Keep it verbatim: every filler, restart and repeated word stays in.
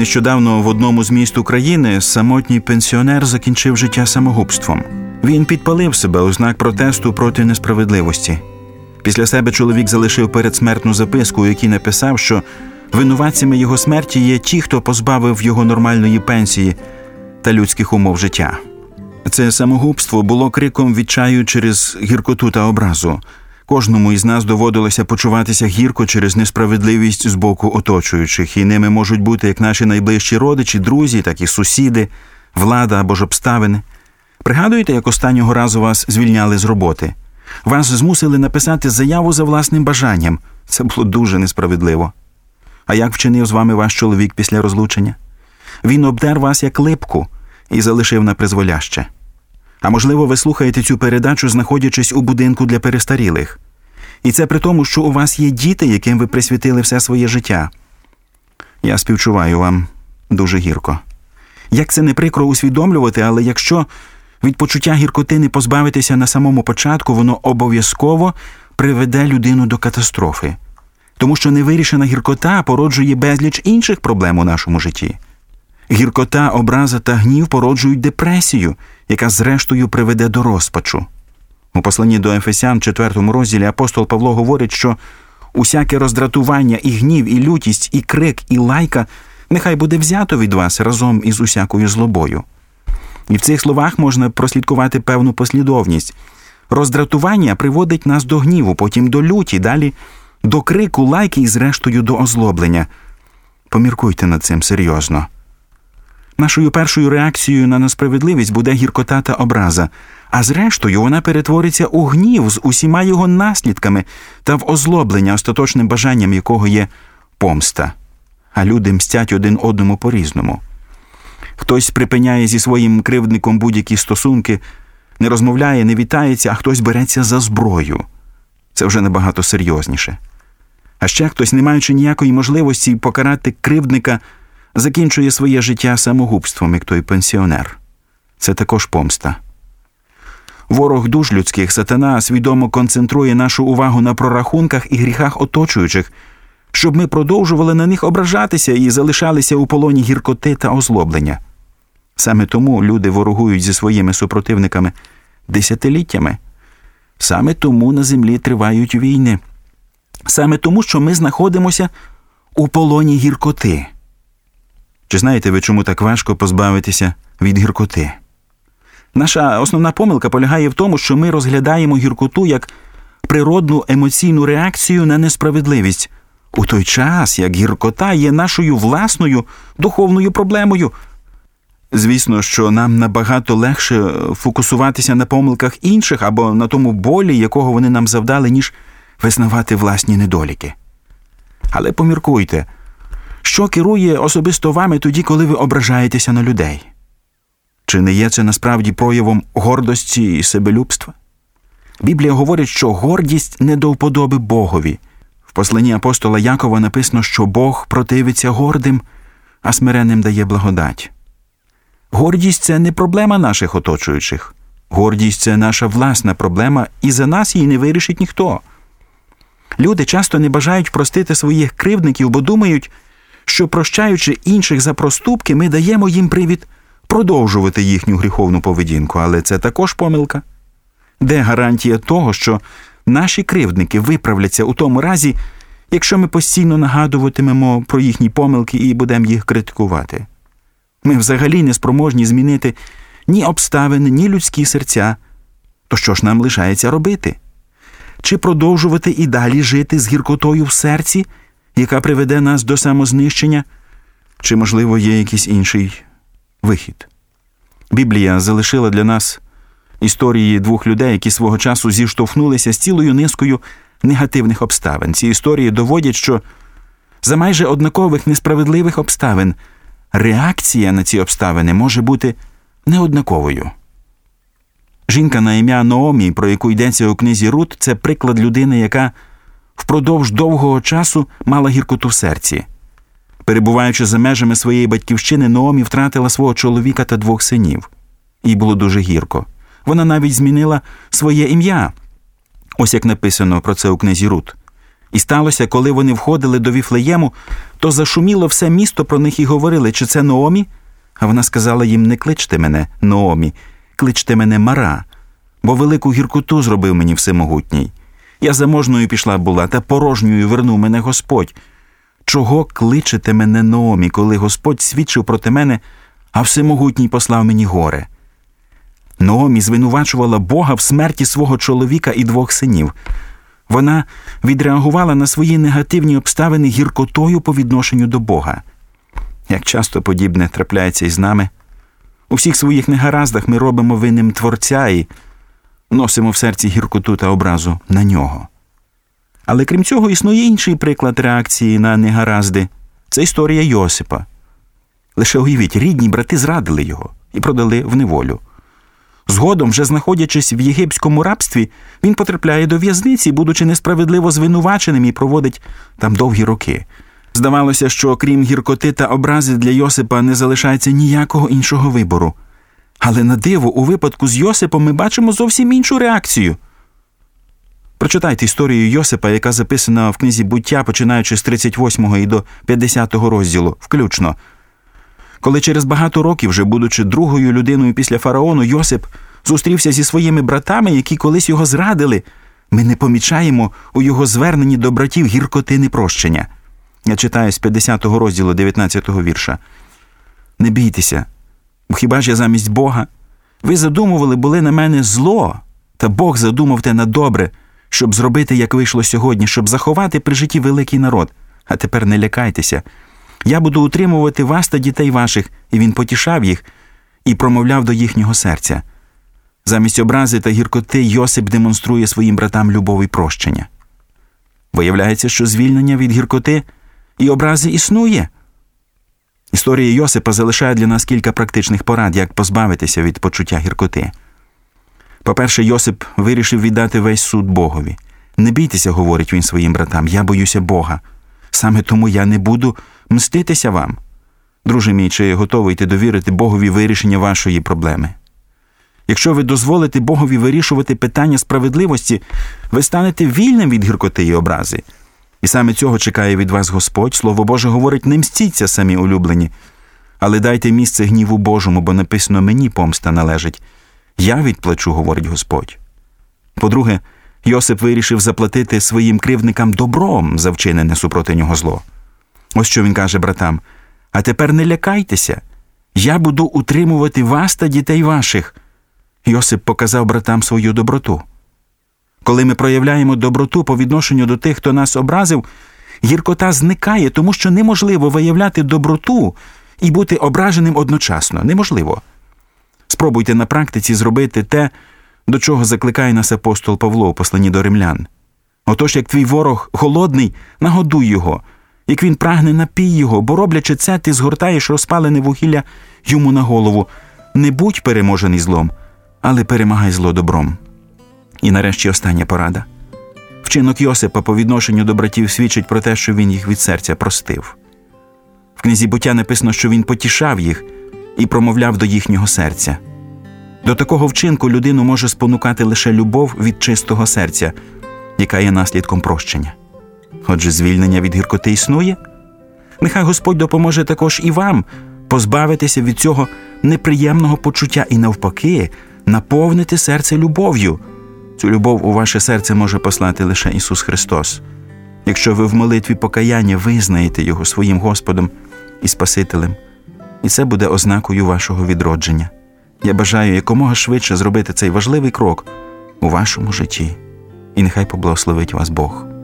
Нещодавно в одному з міст України самотній пенсіонер закінчив життя самогубством. Він підпалив себе у знак протесту проти несправедливості. Після себе чоловік залишив передсмертну записку, у якій написав, що винуватцями його смерті є ті, хто позбавив його нормальної пенсії та людських умов життя. Це самогубство було криком відчаю через гіркоту та образу. Кожному із нас доводилося почуватися гірко через несправедливість з боку оточуючих, і ними можуть бути як наші найближчі родичі, друзі, так і сусіди, влада або ж обставини. Пригадуєте, як останнього разу вас звільняли з роботи? Вас змусили написати заяву за власним бажанням. Це було дуже несправедливо. А як вчинив з вами ваш чоловік після розлучення? Він обдер вас як липку і залишив на призволяще. А можливо, ви слухаєте цю передачу, знаходячись у будинку для перестарілих. І це при тому, що у вас є діти, яким ви присвятили все своє життя. Я співчуваю вам дуже гірко. Як це не прикро усвідомлювати, але якщо від почуття гіркоти не позбавитися на самому початку, воно обов'язково приведе людину до катастрофи. Тому що невирішена гіркота породжує безліч інших проблем у нашому житті. Гіркота, образа та гнів породжують депресію, яка зрештою приведе до розпачу. У посланні до Ефесян, четвертому розділі, апостол Павло говорить, що усяке роздратування, і гнів, і лютість, і крик, і лайка нехай буде взято від вас разом із усякою злобою. І в цих словах можна прослідкувати певну послідовність. Роздратування приводить нас до гніву, потім до люті, далі до крику, лайки і зрештою до озлоблення. Поміркуйте над цим серйозно. Нашою першою реакцією на несправедливість буде гіркота та образа, а зрештою вона перетвориться у гнів з усіма його наслідками та в озлоблення, остаточним бажанням якого є помста. А люди мстять один одному по-різному. Хтось припиняє зі своїм кривдником будь-які стосунки, не розмовляє, не вітається, а хтось береться за зброю. Це вже набагато серйозніше. А ще хтось, не маючи ніякої можливості покарати кривдника, закінчує своє життя самогубством, як той пенсіонер. Це також помста. Ворог душ людських, сатана, свідомо концентрує нашу увагу на прорахунках і гріхах оточуючих, щоб ми продовжували на них ображатися і залишалися у полоні гіркоти та озлоблення. Саме тому люди ворогують зі своїми супротивниками десятиліттями. Саме тому на землі тривають війни. Саме тому, що ми знаходимося у полоні гіркоти. Чи знаєте ви, чому так важко позбавитися від гіркоти? Наша основна помилка полягає в тому, що ми розглядаємо гіркоту як природну емоційну реакцію на несправедливість, у той час, як гіркота є нашою власною духовною проблемою. Звісно, що нам набагато легше фокусуватися на помилках інших або на тому болі, якого вони нам завдали, ніж визнавати власні недоліки. Але поміркуйте, що керує особисто вами тоді, коли ви ображаєтеся на людей? Чи не є це насправді проявом гордості і себелюбства? Біблія говорить, що гордість не до вподоби Богові. В посланні апостола Якова написано, що Бог противиться гордим, а смиренним дає благодать. Гордість – це не проблема наших оточуючих. Гордість – це наша власна проблема, і за нас її не вирішить ніхто. Люди часто не бажають простити своїх кривдників, бо думають, що прощаючи інших за проступки, ми даємо їм привід продовжувати їхню гріховну поведінку, але це також помилка. Де гарантія того, що наші кривдники виправляться у тому разі, якщо ми постійно нагадуватимемо про їхні помилки і будемо їх критикувати? Ми взагалі не спроможні змінити ні обставини, ні людські серця. То що ж нам лишається робити? Чи продовжувати і далі жити з гіркотою в серці, яка приведе нас до самознищення? Чи, можливо, є якийсь інший вихід? Біблія залишила для нас історії двох людей, які свого часу зіштовхнулися з цілою низкою негативних обставин. Ці історії доводять, що за майже однакових несправедливих обставин реакція на ці обставини може бути неоднаковою. Жінка на ім'я Ноомі, про яку йдеться у книзі Рут, це приклад людини, яка впродовж довгого часу мала гіркоту в серці. Перебуваючи за межами своєї батьківщини, Ноомі втратила свого чоловіка та двох синів. Їй було дуже гірко. Вона навіть змінила своє ім'я. Ось як написано про це у книзі Рут. І сталося, коли вони входили до Віфлеєму, то зашуміло все місто про них і говорили, чи це Ноомі? А вона сказала їм, не кличте мене Ноомі, кличте мене Мара, бо велику гіркоту зробив мені Всемогутній. Я заможною пішла була, та порожньою вернув мене Господь. Чого кличете мене Ноомі, коли Господь свідчив проти мене, а Всемогутній послав мені горе? Ноомі звинувачувала Бога в смерті свого чоловіка і двох синів. Вона відреагувала на свої негативні обставини гіркотою по відношенню до Бога. Як часто подібне трапляється і з нами. У всіх своїх негараздах ми робимо винним Творця і носимо в серці гіркоту та образу на нього. Але крім цього, існує інший приклад реакції на негаразди. Це історія Йосипа. Лише уявіть, рідні брати зрадили його і продали в неволю. Згодом, вже знаходячись в єгипському рабстві, він потрапляє до в'язниці, будучи несправедливо звинуваченим, і проводить там довгі роки. Здавалося, що окрім гіркоти та образи для Йосипа не залишається ніякого іншого вибору. Але на диво, у випадку з Йосипом ми бачимо зовсім іншу реакцію. Прочитайте історію Йосипа, яка записана в книзі «Буття», починаючи з тридцять восьмого і до п'ятдесятого розділу, включно. Коли через багато років, вже будучи другою людиною після фараону, Йосип зустрівся зі своїми братами, які колись його зрадили, ми не помічаємо у його зверненні до братів гіркоти непрощення. Я читаю з п'ятдесятого розділу дев'ятнадцятого вірша. «Не бійтеся, бо хіба ж я замість Бога? Ви задумували були на мене зло, та Бог задумав те на добре, щоб зробити, як вийшло сьогодні, щоб заховати при житті великий народ. А тепер не лякайтеся. Я буду утримувати вас та дітей ваших». І він потішав їх і промовляв до їхнього серця. Замість образи та гіркоти Йосип демонструє своїм братам любов і прощення. Виявляється, що звільнення від гіркоти і образи існує. Історія Йосипа залишає для нас кілька практичних порад, як позбавитися від почуття гіркоти. По-перше, Йосип вирішив віддати весь суд Богові. «Не бійтеся», – говорить він своїм братам, – «я боюся Бога. Саме тому я не буду мститися вам». Друже мій, чи готовий ти довірити Богові вирішення вашої проблеми? Якщо ви дозволите Богові вирішувати питання справедливості, ви станете вільним від гіркоти і образи. І саме цього чекає від вас Господь. Слово Боже говорить, не мстіться, самі улюблені, але дайте місце гніву Божому, бо написано, мені помста належить. Я відплачу, говорить Господь. По-друге, Йосип вирішив заплатити своїм кривдникам добром за вчинене супроти нього зло. Ось що він каже братам. «А тепер не лякайтеся. Я буду утримувати вас та дітей ваших». Йосип показав братам свою доброту. Коли ми проявляємо доброту по відношенню до тих, хто нас образив, гіркота зникає, тому що неможливо виявляти доброту і бути ображеним одночасно. Неможливо. Спробуйте на практиці зробити те, до чого закликає нас апостол Павло у посланні до римлян. Отож, як твій ворог голодний, нагодуй його. Як він прагне, напій його, бо роблячи це, ти згортаєш розпалене вугілля йому на голову. Не будь переможений злом, але перемагай зло добром. І нарешті остання порада. Вчинок Йосипа по відношенню до братів свідчить про те, що він їх від серця простив. В книзі «Буття» написано, що він потішав їх і промовляв до їхнього серця. До такого вчинку людину може спонукати лише любов від чистого серця, яка є наслідком прощення. Отже, звільнення від гіркоти існує. Нехай Господь допоможе також і вам позбавитися від цього неприємного почуття і навпаки наповнити серце любов'ю. Цю любов у ваше серце може послати лише Ісус Христос. Якщо ви в молитві покаяння визнаєте Його своїм Господом і Спасителем, і це буде ознакою вашого відродження. Я бажаю якомога швидше зробити цей важливий крок у вашому житті. І нехай поблагословить вас Бог.